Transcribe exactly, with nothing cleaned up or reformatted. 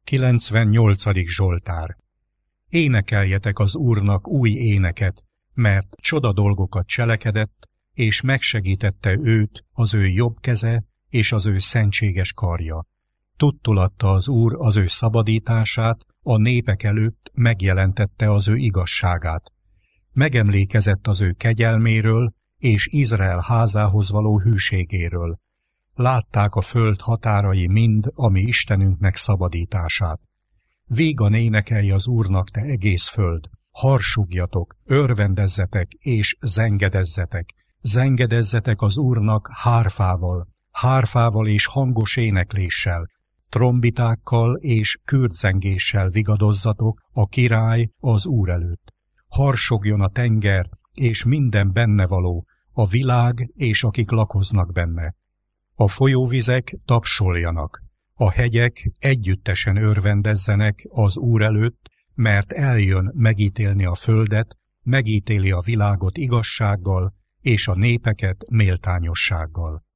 kilencvennyolcadik Zsoltár. Énekeljetek az Úrnak új éneket, mert csoda dolgokat cselekedett, és megsegítette őt az ő jobb keze és az ő szentséges karja. Tudtulatta az Úr az ő szabadítását, a népek előtt megjelentette az ő igazságát. Megemlékezett az ő kegyelméről és Izrael házához való hűségéről. Látták a föld határai mind a mi Istenünknek szabadítását. Vígan énekelj az Úrnak, te egész föld! Harsogjatok, örvendezzetek és zengedezzetek! Zengedezzetek az Úrnak hárfával, hárfával és hangos énekléssel, trombitákkal és kürtzengéssel vigadozzatok a király az Úr előtt. Harsogjon a tenger és minden benne való, a világ és akik lakoznak benne. A folyóvizek tapsoljanak, a hegyek együttesen örvendezzenek az Úr előtt, mert eljön megítélni a földet, megítéli a világot igazsággal, és a népeket méltányossággal.